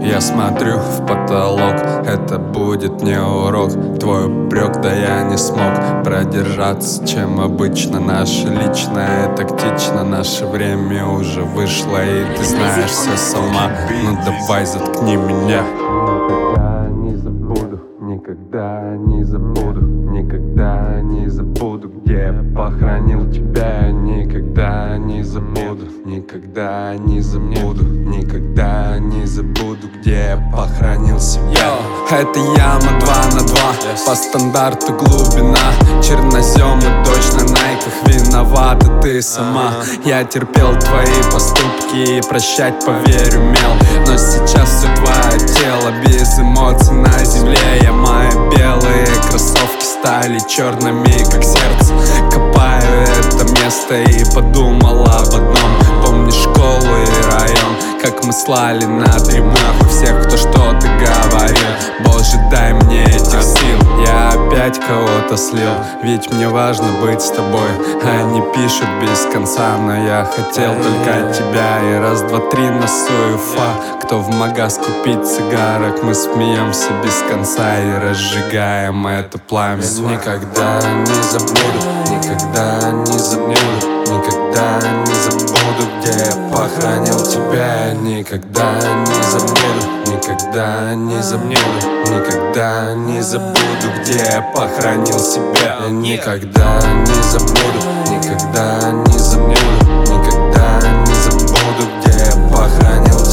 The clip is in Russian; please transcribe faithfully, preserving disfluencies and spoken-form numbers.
Я смотрю в потолок, это будет не урок. Твой упрек, да я не смог продержаться, чем обычно. Наше личное тактично, наше время уже вышло, и ты знаешь все сама. Ну давай заткни меня. Никогда не забуду, никогда не забуду, никогда не забуду, где я похоронил тебя. Никогда не забуду, никогда не забуду, никогда не забуду, где я похоронил себя. Это яма два на два, по стандарту глубина. Чернозем и точно на найках, виновата ты сама. Я терпел твои поступки и прощать, поверю, мел. Но сейчас все твое тело без эмоций на земле. Я мои белые кроссовки стали черными, как сердце. Копаю это место и подумал об одном. Помнишь школу и район, как мы слали на трибунах у всех, кто что-то говорил. Боже, дай мне этих сил. Я опять кого-то слил, ведь мне важно быть с тобой. Они пишут без конца, но я хотел только тебя. И раз, два, три, носу Уфа. Кто в магаз купить цигарок, мы смеемся без конца и разжигаем это пламя. Никогда не забуду, никогда не забуду, никогда не забуду, где я похоронил тебя. Никогда не забуду, никогда не забуду, никогда не забуду, где я похоронил себя. Никогда не забуду, никогда не забуду, никогда не забуду, где я похоронил